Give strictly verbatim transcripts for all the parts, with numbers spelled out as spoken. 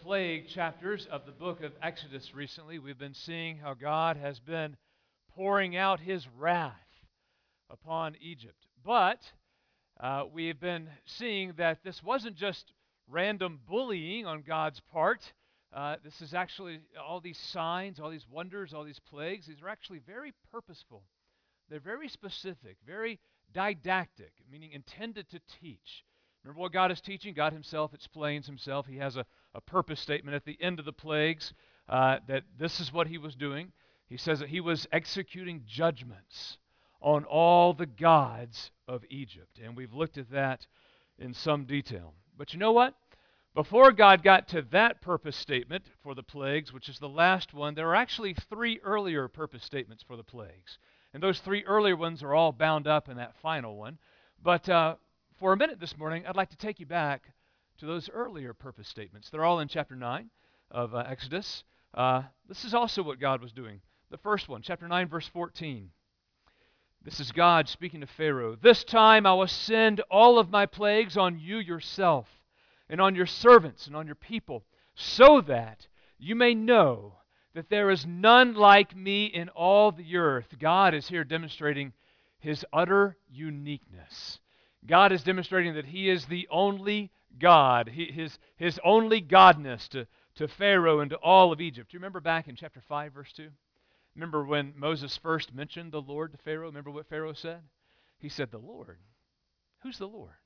plague chapters of the book of Exodus recently, we've been seeing how God has been pouring out his wrath upon Egypt. But uh, we've been seeing that this wasn't just random bullying on God's part. Uh, this is actually all these signs, all these wonders, all these plagues. These are actually very purposeful. They're very specific, very didactic, meaning intended to teach. Remember what God is teaching? God himself explains himself. He has a, a purpose statement at the end of the plagues uh, that this is what he was doing. He says that he was executing judgments on all the gods of Egypt. And we've looked at that in some detail. But you know what? Before God got to that purpose statement for the plagues, which is the last one, there are actually three earlier purpose statements for the plagues. And those three earlier ones are all bound up in that final one. But uh, for a minute this morning, I'd like to take you back to those earlier purpose statements. They're all in chapter nine of uh, Exodus. Uh, this is also what God was doing. The first one, chapter nine, verse fourteen. This is God speaking to Pharaoh. "This time I will send all of my plagues on you yourself, and on your servants, and on your people, so that you may know that there is none like me in all the earth." God is here demonstrating his utter uniqueness. God is demonstrating that he is the only God, he, his, his only godness to, to Pharaoh and to all of Egypt. Do you remember back in chapter five, verse two? Remember when Moses first mentioned the Lord to Pharaoh? Remember what Pharaoh said? He said, "The Lord? Who's the Lord?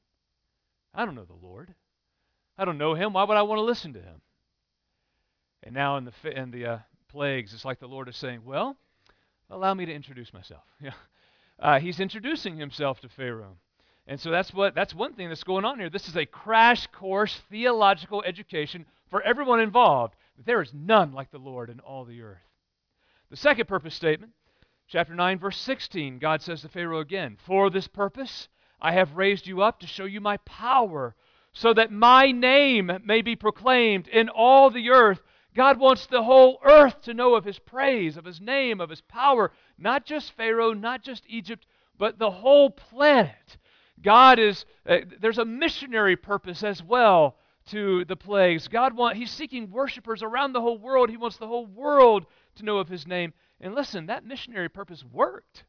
I don't know the Lord. I don't know him. Why would I want to listen to him?" And now in the, in the uh, plagues, it's like the Lord is saying, "Well, allow me to introduce myself." Yeah. Uh, he's introducing himself to Pharaoh. And so that's what that's one thing that's going on here. This is a crash course theological education for everyone involved. There is none like the Lord in all the earth. The second purpose statement, chapter nine, verse sixteen, God says to Pharaoh again, "For this purpose I have raised you up to show you my power, so that my name may be proclaimed in all the earth." God wants the whole earth to know of his praise, of his name, of his power. Not just Pharaoh, not just Egypt, but the whole planet. God is, uh, there's a missionary purpose as well to the plagues. God want, he's seeking worshipers around the whole world. He wants the whole world to know of his name. And listen, that missionary purpose worked.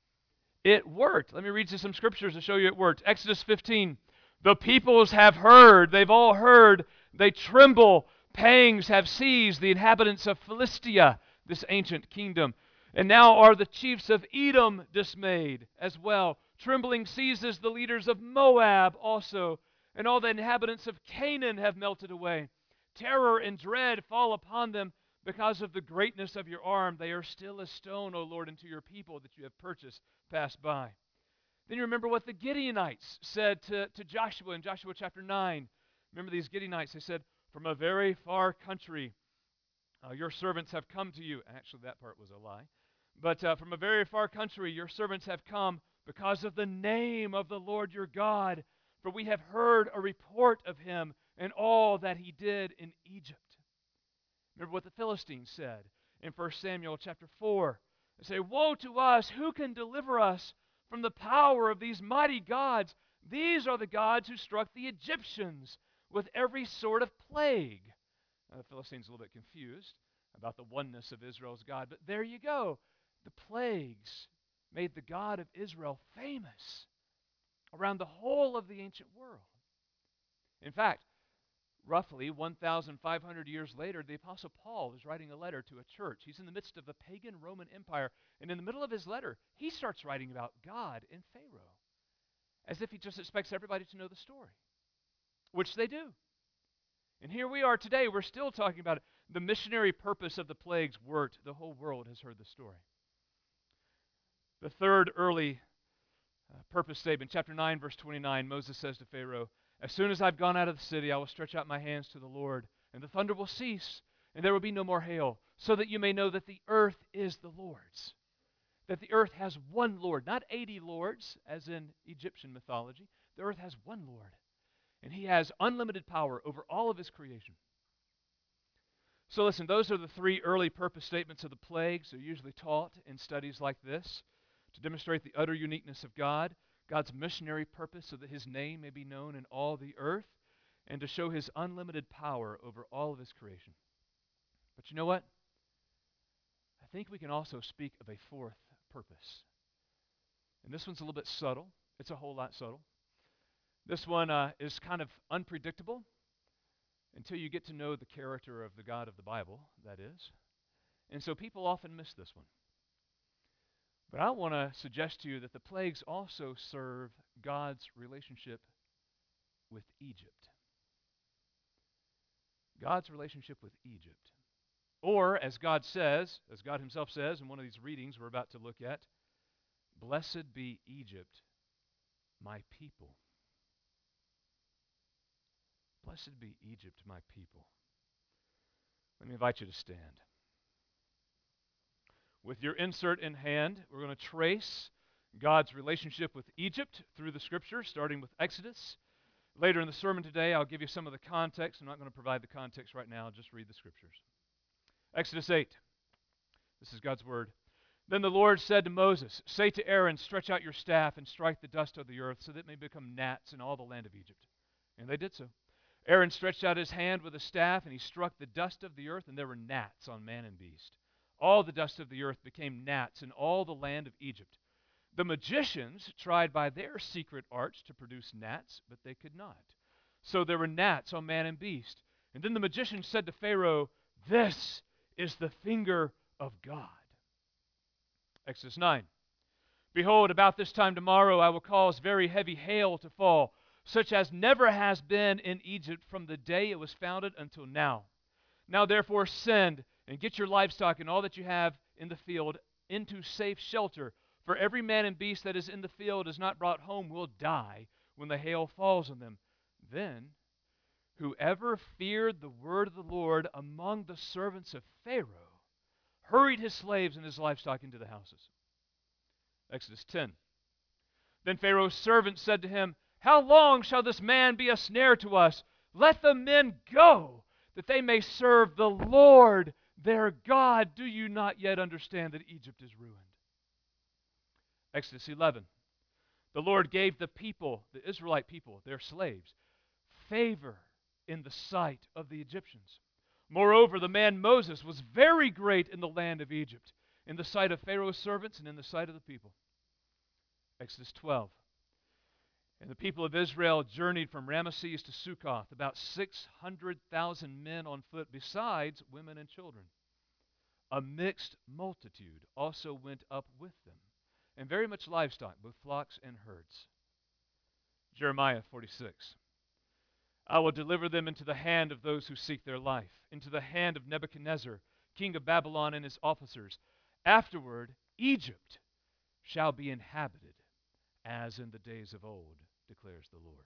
It worked. Let me read you some scriptures to show you it worked. Exodus fifteen, "The peoples have heard," they've all heard, "they tremble. Pangs have seized the inhabitants of Philistia," this ancient kingdom. "And now are the chiefs of Edom dismayed as well. Trembling seizes the leaders of Moab also, and all the inhabitants of Canaan have melted away. Terror and dread fall upon them because of the greatness of your arm. They are still as stone, O Lord, unto your people that you have purchased pass by." Then you remember what the Gideonites said to, to Joshua in Joshua chapter nine. Remember these Gideonites, they said, "From a very far country uh, your servants have come to you." Actually, that part was a lie. But uh, "from a very far country your servants have come because of the name of the Lord your God, for we have heard a report of him and all that he did in Egypt." Remember what the Philistines said in First Samuel chapter four. They say, "Woe to us! Who can deliver us from the power of these mighty gods? These are the gods who struck the Egyptians with every sort of plague." Now, the Philistines are a little bit confused about the oneness of Israel's God, but there you go. The plagues made the God of Israel famous around the whole of the ancient world. In fact, roughly one thousand five hundred years later, the Apostle Paul is writing a letter to a church. He's in the midst of the pagan Roman Empire, and in the middle of his letter, he starts writing about God and Pharaoh, as if he just expects everybody to know the story, which they do. And here we are today, we're still talking about it. The missionary purpose of the plagues worked. The whole world has heard the story. The third early uh, purpose statement, chapter nine, verse twenty-nine, Moses says to Pharaoh, "As soon as I've gone out of the city, I will stretch out my hands to the Lord, and the thunder will cease, and there will be no more hail, so that you may know that the earth is the Lord's." That the earth has one Lord, not eighty lords, as in Egyptian mythology. The earth has one Lord, and he has unlimited power over all of his creation. So listen, those are the three early purpose statements of the plagues. They're usually taught in studies like this to demonstrate the utter uniqueness of God, God's missionary purpose so that his name may be known in all the earth. and to show his unlimited power over all of his creation. But you know what? I think we can also speak of a fourth purpose. And this one's a little bit subtle. It's a whole lot subtle. This one uh, is kind of unpredictable until you get to know the character of the God of the Bible, that is. And so people often miss this one. But I want to suggest to you that the plagues also serve God's relationship with Egypt. God's relationship with Egypt. Or, as God says, as God himself says in one of these readings we're about to look at, blessed be Egypt, my people. Blessed be Egypt, my people. Let me invite you to stand. With your insert in hand, we're going to trace God's relationship with Egypt through the Scriptures, starting with Exodus. Later in the sermon today, I'll give you some of the context. I'm not going to provide the context right now. I'll just read the Scriptures. Exodus eight. This is God's word. Then the Lord said to Moses, say to Aaron, stretch out your staff and strike the dust of the earth, so that it may become gnats in all the land of Egypt. And they did so. Aaron stretched out his hand with a staff, and he struck the dust of the earth, and there were gnats on man and beast. All the dust of the earth became gnats in all the land of Egypt. The magicians tried by their secret arts to produce gnats, but they could not. So there were gnats on man and beast. And then the magicians said to Pharaoh, this is the finger of God. Exodus nine. Behold, about this time tomorrow I will cause very heavy hail to fall, such as never has been in Egypt from the day it was founded until now. Now therefore send and get your livestock and all that you have in the field into safe shelter. For every man and beast that is in the field is not brought home will die when the hail falls on them. Then whoever feared the word of the Lord among the servants of Pharaoh hurried his slaves and his livestock into the houses. Exodus ten. Then Pharaoh's servants said to him, how long shall this man be a snare to us? Let the men go, that they may serve the Lord their God. Do you not yet understand that Egypt is ruined? Exodus eleven. The Lord gave the people, the Israelite people, their slaves, favor in the sight of the Egyptians. Moreover, the man Moses was very great in the land of Egypt, in the sight of Pharaoh's servants and in the sight of the people. Exodus twelve. And the people of Israel journeyed from Ramesses to Succoth, about six hundred thousand men on foot, besides women and children. A mixed multitude also went up with them, and very much livestock, both flocks and herds. Jeremiah forty-six. I will deliver them into the hand of those who seek their life, into the hand of Nebuchadnezzar, king of Babylon, and his officers. Afterward, Egypt shall be inhabited as in the days of old, declares the Lord.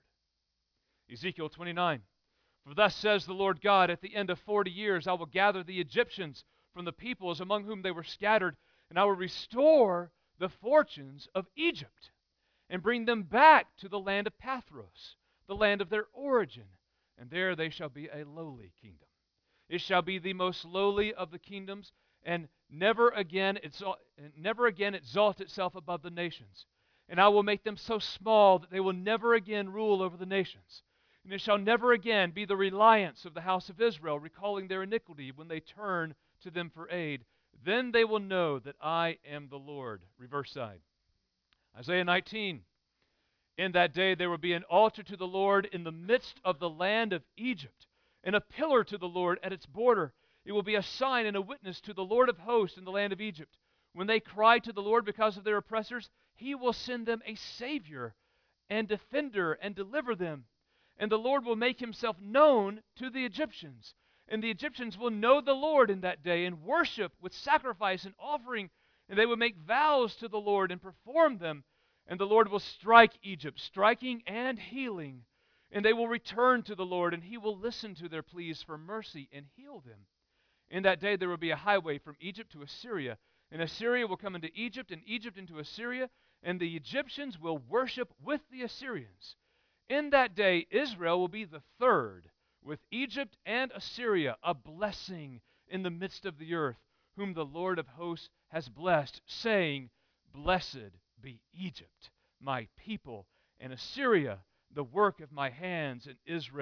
Ezekiel twenty-nine. For thus says the Lord God, at the end of forty years I will gather the Egyptians from the peoples among whom they were scattered, and I will restore the fortunes of Egypt, and bring them back to the land of Pathros, the land of their origin, and there they shall be a lowly kingdom. It shall be the most lowly of the kingdoms, and never again exalt, never again exalt itself above the nations. And I will make them so small that they will never again rule over the nations. And it shall never again be the reliance of the house of Israel, recalling their iniquity when they turn to them for aid. Then they will know that I am the Lord. Reverse side. Isaiah nineteen. In that day there will be an altar to the Lord in the midst of the land of Egypt, and a pillar to the Lord at its border. It will be a sign and a witness to the Lord of hosts in the land of Egypt. When they cry to the Lord because of their oppressors, he will send them a Savior and defender and deliver them. And the Lord will make himself known to the Egyptians. And the Egyptians will know the Lord in that day and worship with sacrifice and offering. And they will make vows to the Lord and perform them. And the Lord will strike Egypt, striking and healing. And they will return to the Lord, and he will listen to their pleas for mercy and heal them. In that day there will be a highway from Egypt to Assyria. And Assyria will come into Egypt, and Egypt into Assyria, and the Egyptians will worship with the Assyrians. In that day, Israel will be the third, with Egypt and Assyria, a blessing in the midst of the earth, whom the Lord of hosts has blessed, saying, blessed be Egypt, my people, and Assyria, the work of my hands, and Israel,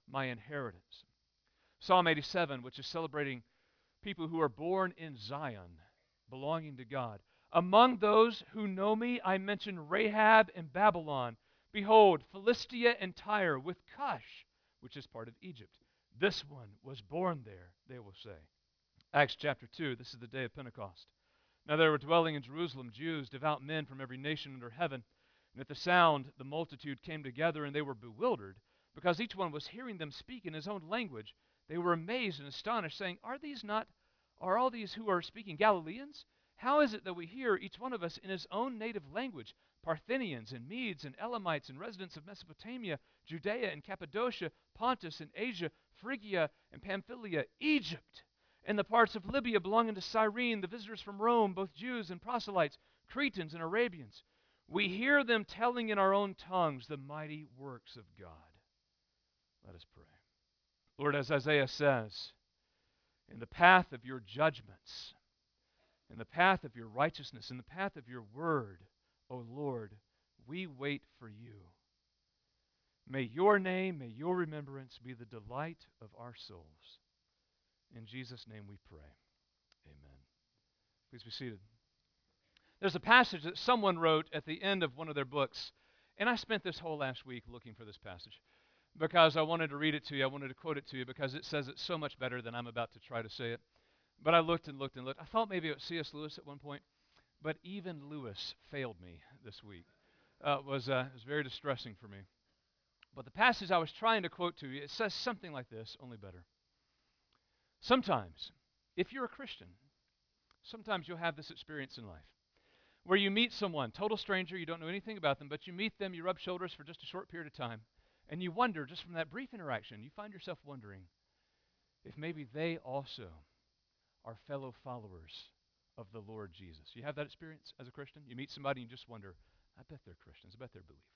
my inheritance. Psalm eighty-seven, which is celebrating people who are born in Zion, belonging to God. Among those who know me, I mention Rahab and Babylon. Behold, Philistia and Tyre with Cush, which is part of Egypt. This one was born there, they will say. Acts chapter two, this is the day of Pentecost. Now there were dwelling in Jerusalem Jews, devout men from every nation under heaven. And at the sound, the multitude came together, and they were bewildered, because each one was hearing them speak in his own language. They were amazed and astonished, saying, Are these not, are all these who are speaking Galileans? How is it that we hear each one of us in his own native language? Parthians and Medes and Elamites and residents of Mesopotamia, Judea and Cappadocia, Pontus and Asia, Phrygia and Pamphylia, Egypt, and the parts of Libya belonging to Cyrene, the visitors from Rome, both Jews and proselytes, Cretans and Arabians. We hear them telling in our own tongues the mighty works of God. Let us pray. Lord, as Isaiah says, in the path of your judgments, in the path of your righteousness, in the path of your word, O Lord, we wait for you. May your name, may your remembrance be the delight of our souls. In Jesus' name we pray. Amen. Please be seated. There's a passage that someone wrote at the end of one of their books, and I spent this whole last week looking for this passage because I wanted to read it to you. I wanted to quote it to you because it says it so much better than I'm about to try to say it. But I looked and looked and looked. I thought maybe it was C S Lewis at one point, but even Lewis failed me this week. Uh, it was, uh, it was very distressing for me. But the passage I was trying to quote to you, it says something like this, only better. Sometimes, if you're a Christian, sometimes you'll have this experience in life where you meet someone, total stranger, you don't know anything about them, but you meet them, you rub shoulders for just a short period of time, and you wonder, just from that brief interaction, you find yourself wondering if maybe they also are fellow followers of the Lord Jesus. You have that experience as a Christian? You meet somebody and you just wonder, I bet they're Christians, I bet they're believers.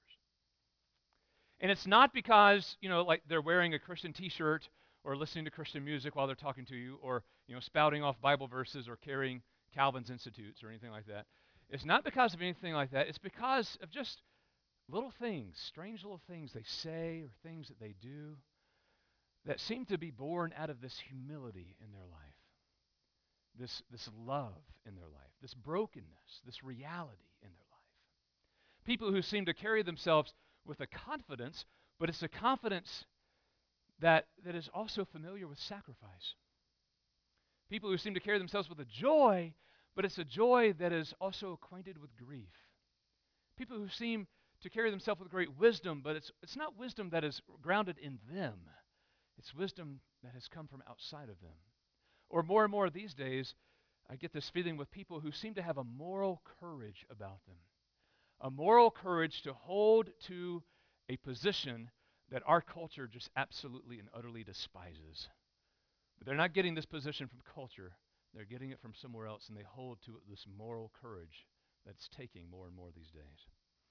And it's not because, you know, like they're wearing a Christian t-shirt or listening to Christian music while they're talking to you, or, you know, spouting off Bible verses or carrying Calvin's Institutes or anything like that. It's not because of anything like that. It's because of just little things, strange little things they say or things that they do that seem to be born out of this humility in their life, this, this love in their life, this brokenness, this reality in their life. People who seem to carry themselves with a confidence, but it's a confidence that, that is also familiar with sacrifice. People who seem to carry themselves with a joy, but it's a joy that is also acquainted with grief. People who seem to carry themselves with great wisdom, but it's, it's not wisdom that is grounded in them. It's wisdom that has come from outside of them. Or more and more these days, I get this feeling with people who seem to have a moral courage about them. A moral courage to hold to a position that our culture just absolutely and utterly despises. But they're not getting this position from culture. They're getting it from somewhere else, and they hold to this moral courage that's taking more and more these days.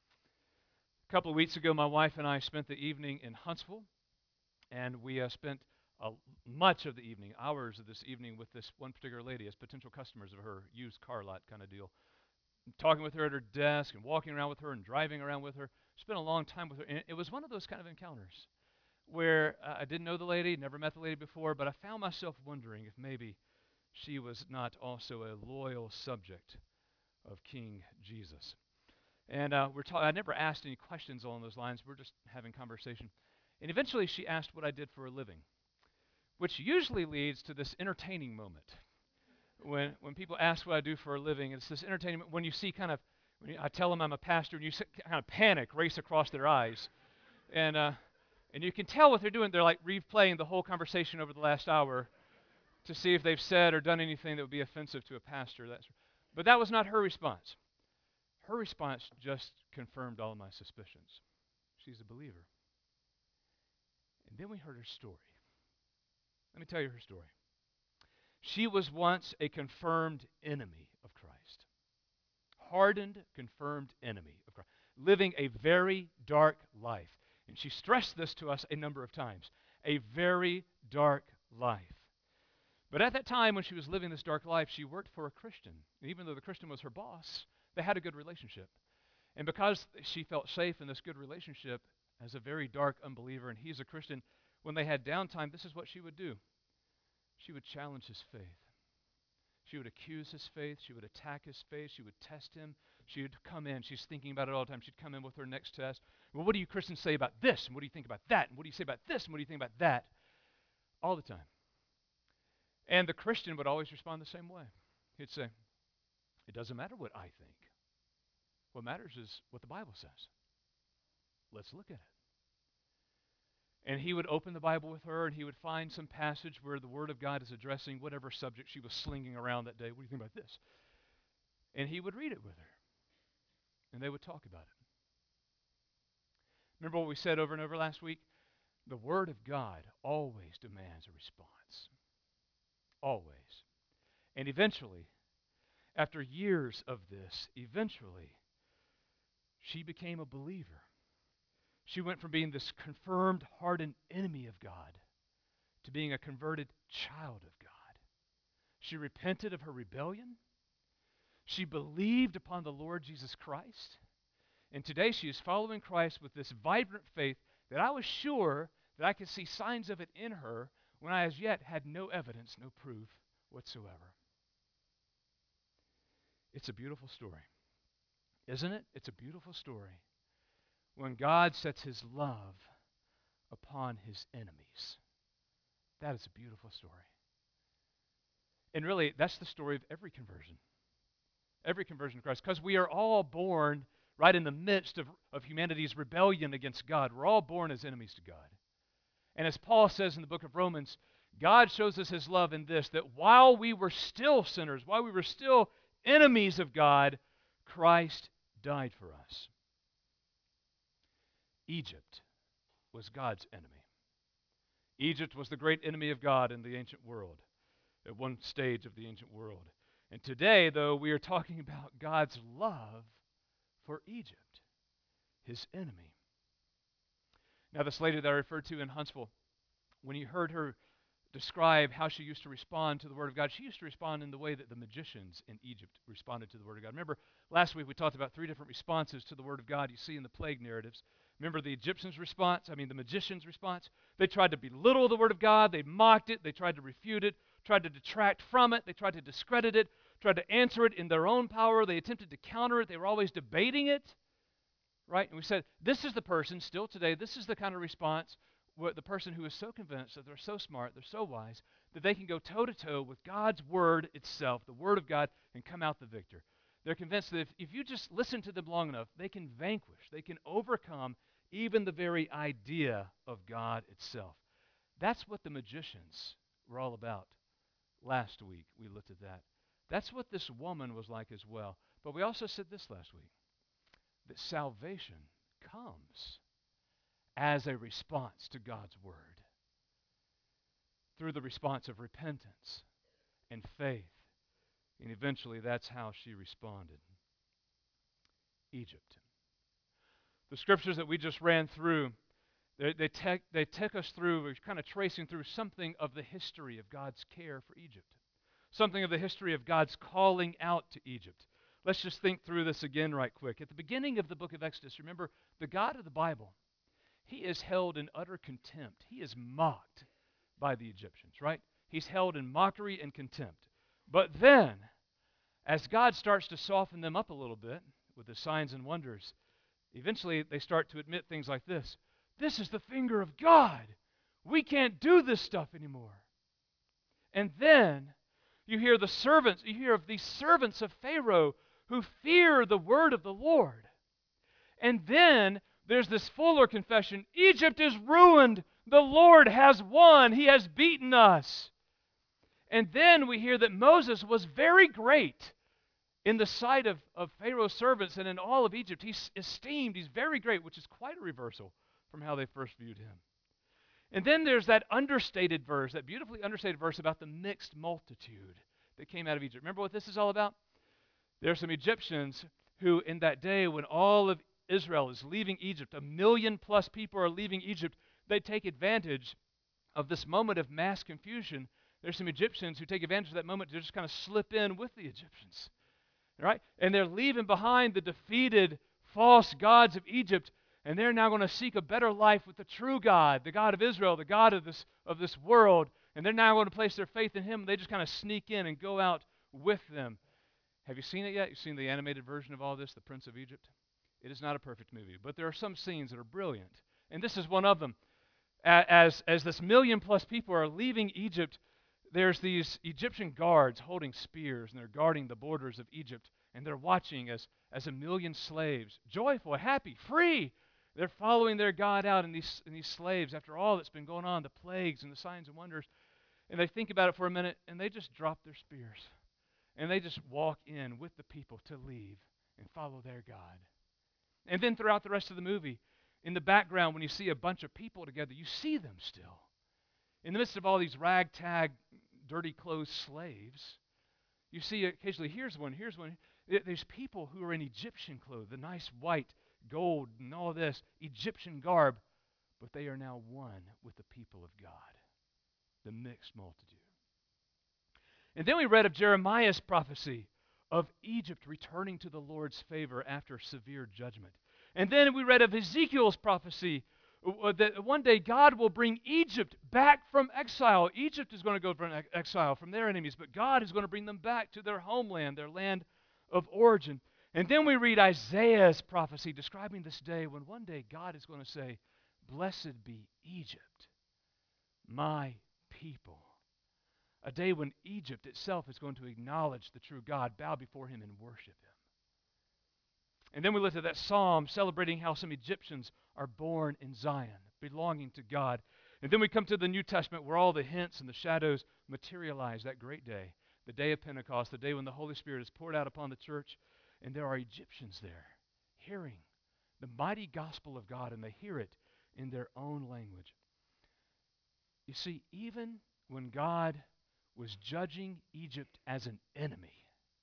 A couple of weeks ago, my wife and I spent the evening in Huntsville, and we uh, spent uh, much of the evening, hours of this evening, with this one particular lady as potential customers of her used car lot kind of deal. Talking with her at her desk and walking around with her and driving around with her. Spent a long time with her. And it was one of those kind of encounters where uh, I didn't know the lady, never met the lady before, but I found myself wondering if maybe she was not also a loyal subject of King Jesus. And uh, we're ta- I never asked any questions along those lines. We're just having conversation. And eventually she asked what I did for a living, which usually leads to this entertaining moment. When when people ask what I do for a living, it's this entertaining moment when you see kind of, when you, I tell them I'm a pastor, and you see kind of panic race across their eyes. And uh, and you can tell what they're doing. They're like replaying the whole conversation over the last hour to see if they've said or done anything that would be offensive to a pastor. That's, but that was not her response. Her response just confirmed all of my suspicions. She's a believer. And then we heard her story. Let me tell you her story. She was once a confirmed enemy of Christ. Hardened, confirmed enemy of Christ. Living a very dark life. And she stressed this to us a number of times. A very dark life. But at that time when she was living this dark life, she worked for a Christian. And even though the Christian was her boss, they had a good relationship. And because she felt safe in this good relationship as a very dark unbeliever, and he's a Christian, when they had downtime, this is what she would do. She would challenge his faith. She would accuse his faith. She would attack his faith. She would test him. She would come in. She's thinking about it all the time. She'd come in with her next test. Well, what do you Christians say about this? And what do you think about that? And what do you say about this? And what do you think about that? All the time. And the Christian would always respond the same way. He'd say, it doesn't matter what I think. What matters is what the Bible says. Let's look at it. And he would open the Bible with her, and he would find some passage where the Word of God is addressing whatever subject she was slinging around that day. What do you think about this? And he would read it with her, and they would talk about it. Remember what we said over and over last week? The Word of God always demands a response. Always. And eventually, after years of this, eventually, she became a believer. She went from being this confirmed, hardened enemy of God to being a converted child of God. She repented of her rebellion. She believed upon the Lord Jesus Christ. And today she is following Christ with this vibrant faith that I was sure that I could see signs of it in her when I as yet had no evidence, no proof whatsoever. It's a beautiful story, isn't it? It's a beautiful story. When God sets his love upon his enemies. That is a beautiful story. And really, that's the story of every conversion. Every conversion to Christ. Because we are all born right in the midst of, of humanity's rebellion against God. We're all born as enemies to God. And as Paul says in the book of Romans, God shows us his love in this, that while we were still sinners, while we were still enemies of God, Christ died for us. Egypt was God's enemy. Egypt was the great enemy of God in the ancient world, at one stage of the ancient world. And today, though, we are talking about God's love for Egypt, his enemy. Now, this lady that I referred to in Huntsville, when you heard her describe how she used to respond to the Word of God, she used to respond in the way that the magicians in Egypt responded to the Word of God. Remember, last week we talked about three different responses to the Word of God you see in the plague narratives. Remember the Egyptians' response? I mean, the magicians' response? They tried to belittle the Word of God. They mocked it. They tried to refute it, tried to detract from it. They tried to discredit it, tried to answer it in their own power. They attempted to counter it. They were always debating it, right? And we said, this is the person, still today, this is the kind of response where the person who is so convinced that they're so smart, they're so wise, that they can go toe-to-toe with God's Word itself, the Word of God, and come out the victor. They're convinced that if, if you just listen to them long enough, they can vanquish, they can overcome even the very idea of God itself. That's what the magicians were all about. Last week, we looked at that. That's what this woman was like as well. But we also said this last week, that salvation comes as a response to God's Word, through the response of repentance and faith. And eventually, that's how she responded. Egypt. The scriptures that we just ran through, they, they, take, they take us through, we're kind of tracing through something of the history of God's care for Egypt, something of the history of God's calling out to Egypt. Let's just think through this again right quick. At the beginning of the book of Exodus, remember, the God of the Bible, he is held in utter contempt. He is mocked by the Egyptians, right? He's held in mockery and contempt. But then, as God starts to soften them up a little bit with the signs and wonders, eventually they start to admit things like this. This is the finger of God. We can't do this stuff anymore. And then you hear the servants, you hear of these servants of Pharaoh who fear the word of the Lord. And then there's this fuller confession. Egypt is ruined. The Lord has won. He has beaten us. And then we hear that Moses was very great in the sight of, of Pharaoh's servants and in all of Egypt. He's esteemed. He's very great, which is quite a reversal from how they first viewed him. And then there's that understated verse, that beautifully understated verse about the mixed multitude that came out of Egypt. Remember what this is all about? There are some Egyptians who, in that day when all of Israel is leaving Egypt, a million plus people are leaving Egypt, they take advantage of this moment of mass confusion. There's some Egyptians who take advantage of that moment to just kind of slip in with the Egyptians, right? And they're leaving behind the defeated false gods of Egypt, And they're now going to seek a better life with the true God, the God of Israel, the God of this, of this world. And they're now going to place their faith in him. They just kind of sneak in and go out with them. Have you seen it yet? You've seen the animated version of all this, The Prince of Egypt? It is not a perfect movie, but there are some scenes that are brilliant. And this is one of them. As, as this million plus people are leaving Egypt, there's these Egyptian guards holding spears, and they're guarding the borders of Egypt. And they're watching as, as a million slaves, joyful, happy, free. They're following their God out in these, in these slaves after all that's been going on, the plagues and the signs and wonders. And they think about it for a minute, and they just drop their spears. And they just walk in with the people to leave and follow their God. And then throughout the rest of the movie, in the background, when you see a bunch of people together, you see them still. In the midst of all these ragtag, dirty clothes slaves, you see occasionally, here's one, here's one. There's people who are in Egyptian clothes, the nice white, gold, and all this, Egyptian garb, but they are now one with the people of God, the mixed multitude. And then we read of Jeremiah's prophecy of Egypt returning to the Lord's favor after severe judgment. And then we read of Ezekiel's prophecy uh, that one day God will bring Egypt back from exile. Egypt is going to go from exile from their enemies, but God is going to bring them back to their homeland, their land of origin. And then we read Isaiah's prophecy describing this day when one day God is going to say, "Blessed be Egypt, my people." A day when Egypt itself is going to acknowledge the true God, bow before him and worship him. And then we looked at that psalm celebrating how some Egyptians are born in Zion, belonging to God. And then we come to the New Testament where all the hints and the shadows materialize that great day, the day of Pentecost, the day when the Holy Spirit is poured out upon the church. And there are Egyptians there hearing the mighty gospel of God, and they hear it in their own language. You see, even when God was judging Egypt as an enemy,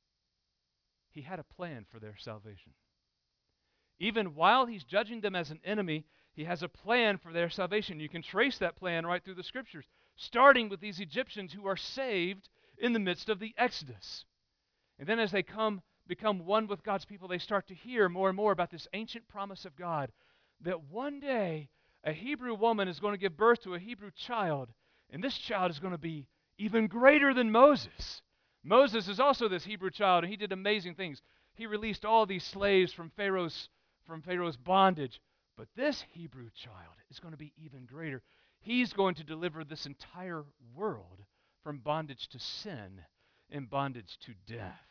he had a plan for their salvation. Even while he's judging them as an enemy, he has a plan for their salvation. You can trace that plan right through the scriptures, starting with these Egyptians who are saved in the midst of the Exodus. And then as they come become one with God's people, they start to hear more and more about this ancient promise of God that one day a Hebrew woman is going to give birth to a Hebrew child, and this child is going to be even greater than Moses. Moses is also this Hebrew child, and he did amazing things. He released all these slaves from Pharaoh's, from Pharaoh's bondage. But this Hebrew child is going to be even greater. He's going to deliver this entire world from bondage to sin and bondage to death.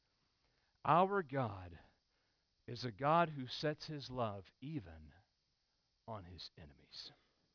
Our God is a God who sets his love even on his enemies.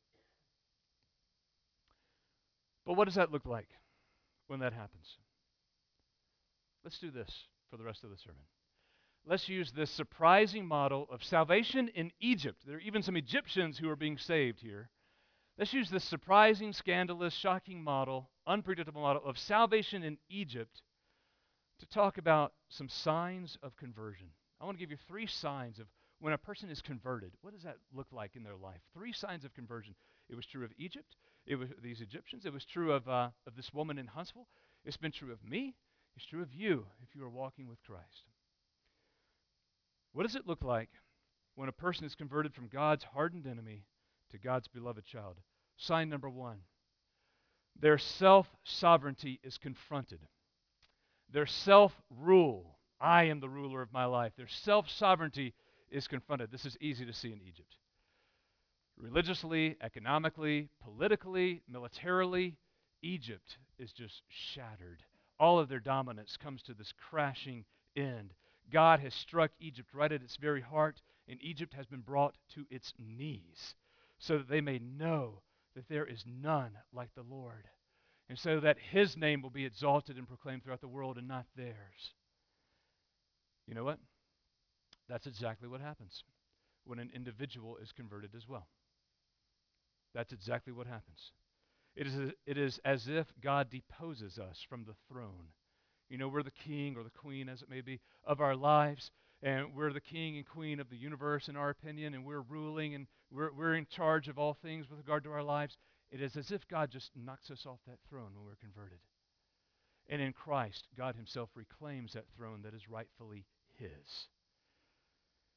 But what does that look like when that happens? Let's do this for the rest of the sermon. Let's use this surprising model of salvation in Egypt. There are even some Egyptians who are being saved here. Let's use this surprising, scandalous, shocking model, unpredictable model of salvation in Egypt to talk about some signs of conversion. I want to give you three signs of when a person is converted. What does that look like in their life? Three signs of conversion. It was true of Egypt. It was these Egyptians. It was true of, uh, of this woman in Huntsville. It's been true of me. It's true of you if you are walking with Christ. What does it look like when a person is converted from God's hardened enemy to God's beloved child? Sign number one, their self-sovereignty is confronted. Their self-rule, I am the ruler of my life. Their self-sovereignty is confronted. This is easy to see in Egypt. Religiously, economically, politically, militarily, Egypt is just shattered. All of their dominance comes to this crashing end. God has struck Egypt right at its very heart, and Egypt has been brought to its knees so that they may know that there is none like the Lord, and so that his name will be exalted and proclaimed throughout the world and not theirs. You know what? That's exactly what happens when an individual is converted as well. That's exactly what happens. It is, it is as if God deposes us from the throne. You know, we're the king or the queen, as it may be, of our lives, and we're the king and queen of the universe in our opinion, and we're ruling, and we're, we're in charge of all things with regard to our lives. It is as if God just knocks us off that throne when we're converted. And in Christ, God himself reclaims that throne that is rightfully his.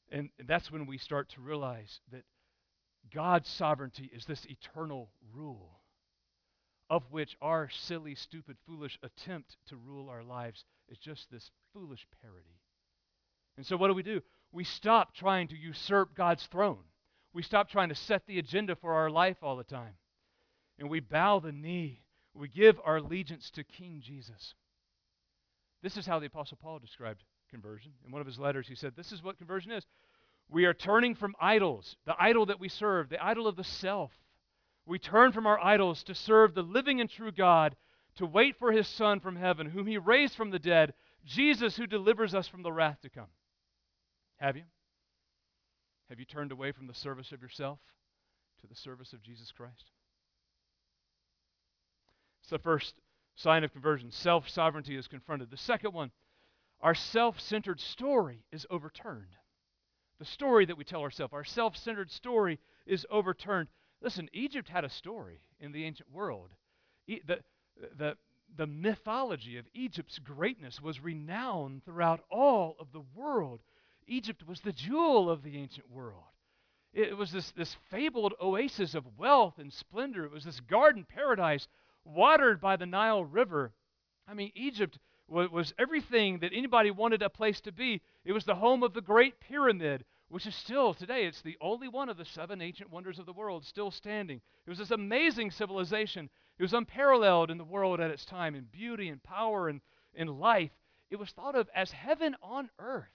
And that's when we start to realize that God's sovereignty is this eternal rule, of which our silly, stupid, foolish attempt to rule our lives is just this foolish parody. And so what do we do? We stop trying to usurp God's throne. We stop trying to set the agenda for our life all the time. And we bow the knee. We give our allegiance to King Jesus. This is how the Apostle Paul described conversion. In one of his letters, he said, this is what conversion is. We are turning from idols, the idol that we serve, the idol of the self. We turn from our idols to serve the living and true God, to wait for his Son from heaven, whom he raised from the dead, Jesus, who delivers us from the wrath to come. Have you? Have you turned away from the service of yourself to the service of Jesus Christ? It's the first sign of conversion. Self-sovereignty is confronted. The second one, our self-centered story is overturned. The story that we tell ourselves, our self-centered story is overturned. Listen, Egypt had a story in the ancient world. E- the, the, the mythology of Egypt's greatness was renowned throughout all of the world. Egypt was the jewel of the ancient world. It was this, this fabled oasis of wealth and splendor. It was this garden paradise watered by the Nile River. I mean, Egypt was, was everything that anybody wanted a place to be. It was the home of the Great Pyramid, which is still today, it's the only one of the seven ancient wonders of the world still standing. It was this amazing civilization. It was unparalleled in the world at its time in beauty and power and in life. It was thought of as heaven on earth.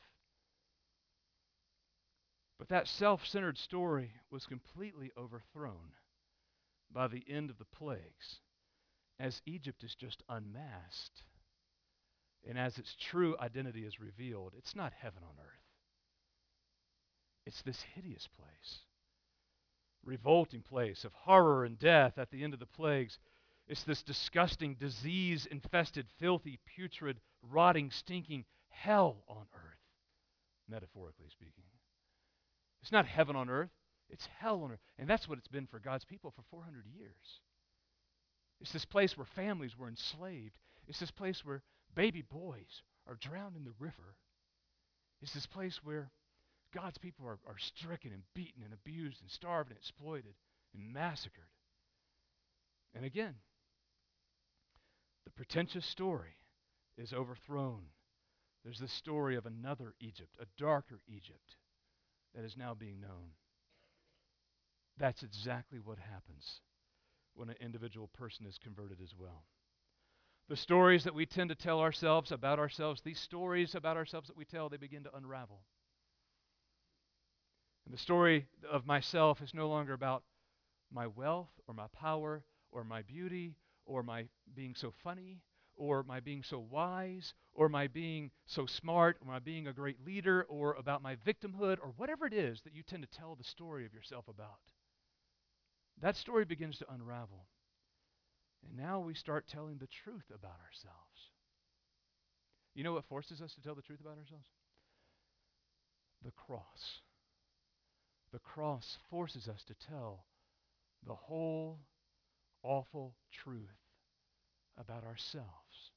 But that self-centered story was completely overthrown by the end of the plagues, as Egypt is just unmasked. And as its true identity is revealed, it's not heaven on earth. It's this hideous place, revolting place of horror and death at the end of the plagues. It's this disgusting, disease-infested, filthy, putrid, rotting, stinking hell on earth, metaphorically speaking. It's not heaven on earth, it's hell on earth. And that's what it's been for God's people for four hundred years. It's this place where families were enslaved. It's this place where baby boys are drowned in the river. It's this place where God's people are, are stricken and beaten and abused and starved and exploited and massacred. And again, the pretentious story is overthrown. There's this story of another Egypt, a darker Egypt, that is now being known. That's exactly what happens when an individual person is converted as well. The stories that we tend to tell ourselves about ourselves, these stories about ourselves that we tell, they begin to unravel. And the story of myself is no longer about my wealth or my power or my beauty or my being so funny or my being so wise or my being so smart or my being a great leader or about my victimhood or whatever it is that you tend to tell the story of yourself about. That story begins to unravel. And now we start telling the truth about ourselves. You know what forces us to tell the truth about ourselves? The cross. The cross forces us to tell the whole awful truth about ourselves.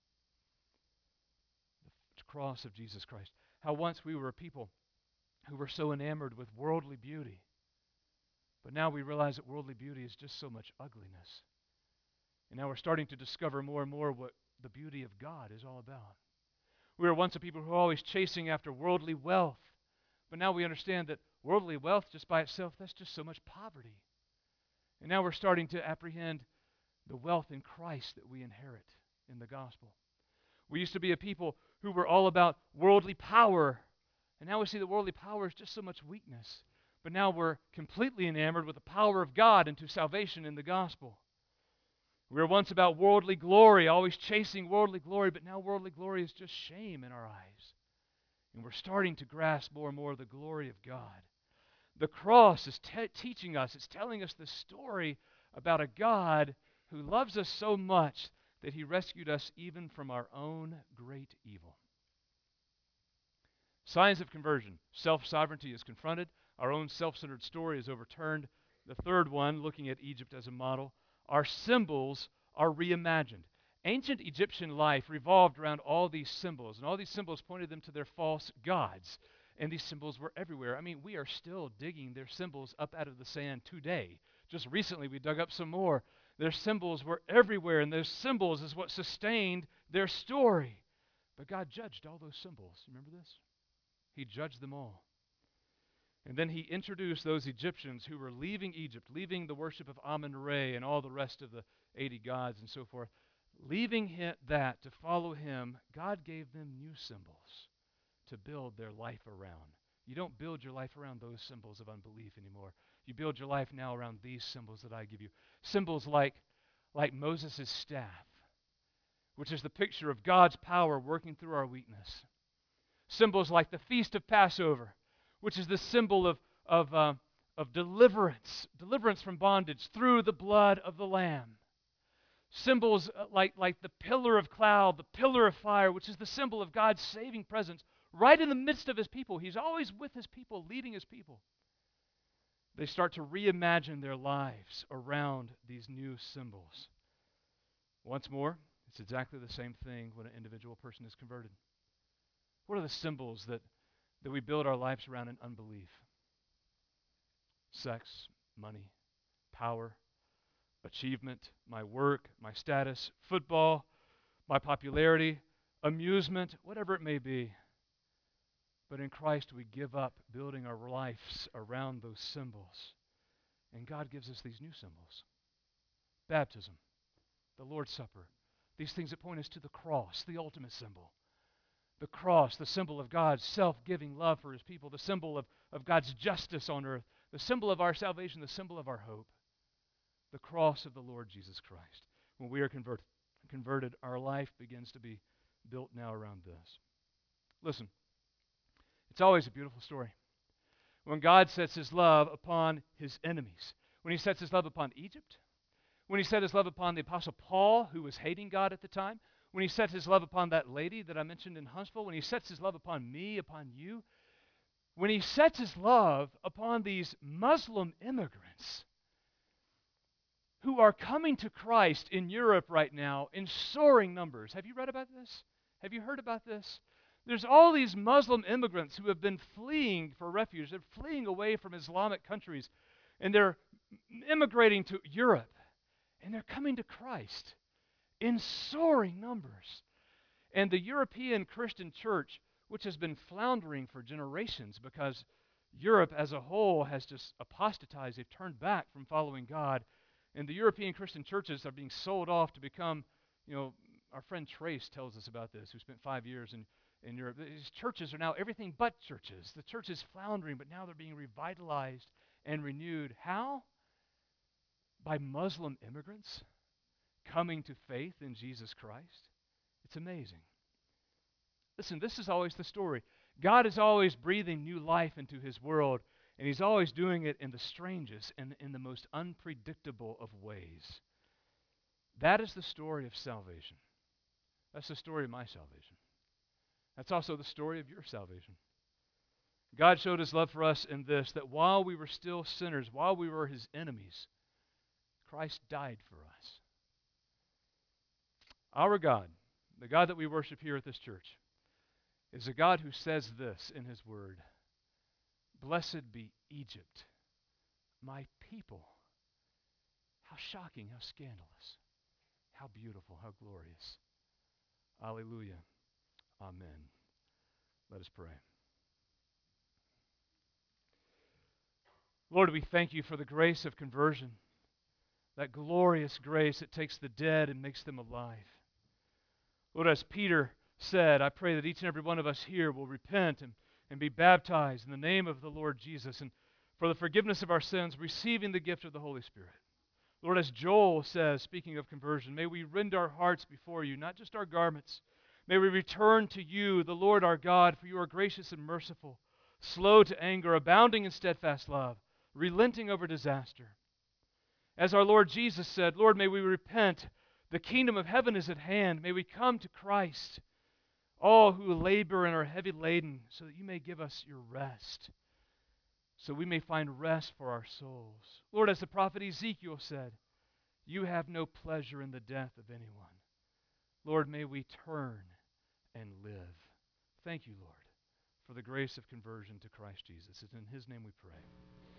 The cross of Jesus Christ. How once we were a people who were so enamored with worldly beauty, but now we realize that worldly beauty is just so much ugliness. And now we're starting to discover more and more what the beauty of God is all about. We were once a people who were always chasing after worldly wealth, but now we understand that worldly wealth just by itself, that's just so much poverty. And now we're starting to apprehend the wealth in Christ that we inherit in the gospel. We used to be a people who were all about worldly power, and now we see that worldly power is just so much weakness. But now we're completely enamored with the power of God into salvation in the gospel. We were once about worldly glory, always chasing worldly glory, but now worldly glory is just shame in our eyes. And we're starting to grasp more and more the glory of God. The cross is te- teaching us, it's telling us the story about a God who loves us so much that he rescued us even from our own great evil. Signs of conversion. Self-sovereignty is confronted. Our own self-centered story is overturned. The third one, looking at Egypt as a model, our symbols are reimagined. Ancient Egyptian life revolved around all these symbols, and all these symbols pointed them to their false gods. And these symbols were everywhere. I mean, we are still digging their symbols up out of the sand today. Just recently, we dug up some more. Their symbols were everywhere, and those symbols is what sustained their story. But God judged all those symbols. You remember this? He judged them all. And then he introduced those Egyptians who were leaving Egypt, leaving the worship of Amun-Re and all the rest of the eighty gods and so forth, leaving him, that to follow him. God gave them new symbols to build their life around. You don't build your life around those symbols of unbelief anymore. You build your life now around these symbols that I give you. Symbols like, like Moses' staff, which is the picture of God's power working through our weakness. Symbols like the Feast of Passover, which is the symbol of, of, uh, of deliverance, deliverance from bondage through the blood of the Lamb. Symbols like, like the pillar of cloud, the pillar of fire, which is the symbol of God's saving presence right in the midst of his people. He's always with his people, leading his people. They start to reimagine their lives around these new symbols. Once more, it's exactly the same thing when an individual person is converted. What are the symbols that, that we build our lives around in unbelief? Sex, money, power, achievement, my work, my status, football, my popularity, amusement, whatever it may be. But in Christ, we give up building our lives around those symbols. And God gives us these new symbols. Baptism, the Lord's Supper, these things that point us to the cross, the ultimate symbol. The cross, the symbol of God's self-giving love for his people, the symbol of, of God's justice on earth, the symbol of our salvation, the symbol of our hope. The cross of the Lord Jesus Christ. When we are convert, converted, our life begins to be built now around this. Listen, it's always a beautiful story. When God sets his love upon his enemies, when he sets his love upon Egypt, when he set his love upon the Apostle Paul, who was hating God at the time, when he set his love upon that lady that I mentioned in Huntsville, when he sets his love upon me, upon you, when he sets his love upon these Muslim immigrants who are coming to Christ in Europe right now in soaring numbers. Have you read about this? Have you heard about this? There's all these Muslim immigrants who have been fleeing for refuge. They're fleeing away from Islamic countries, and they're immigrating to Europe, and they're coming to Christ in soaring numbers. And the European Christian church, which has been floundering for generations because Europe as a whole has just apostatized, they've turned back from following God, and the European Christian churches are being sold off to become, you know, our friend Trace tells us about this, who spent five years in, in Europe. These churches are now everything but churches. The church is floundering, but now they're being revitalized and renewed. How? By Muslim immigrants coming to faith in Jesus Christ. It's amazing. Listen, this is always the story. God is always breathing new life into his world, and he's always doing it in the strangest and in the most unpredictable of ways. That is the story of salvation. That's the story of my salvation. That's also the story of your salvation. God showed his love for us in this, that while we were still sinners, while we were his enemies, Christ died for us. Our God, the God that we worship here at this church, is a God who says this in his word: "Blessed be Egypt, my people." How shocking, how scandalous, how beautiful, how glorious. Alleluia. Amen. Let us pray. Lord, we thank you for the grace of conversion, that glorious grace that takes the dead and makes them alive. Lord, as Peter said, I pray that each and every one of us here will repent and, and be baptized in the name of the Lord Jesus, and for the forgiveness of our sins, receiving the gift of the Holy Spirit. Lord, as Joel says, speaking of conversion, may we rend our hearts before you, not just our garments. May we return to you, the Lord our God, for you are gracious and merciful, slow to anger, abounding in steadfast love, relenting over disaster. As our Lord Jesus said, Lord, may we repent. The kingdom of heaven is at hand. May we come to Christ, all who labor and are heavy laden, so that you may give us your rest, so we may find rest for our souls. Lord, as the prophet Ezekiel said, you have no pleasure in the death of anyone. Lord, may we turn and live. Thank you, Lord, for the grace of conversion to Christ Jesus. It's in His name we pray.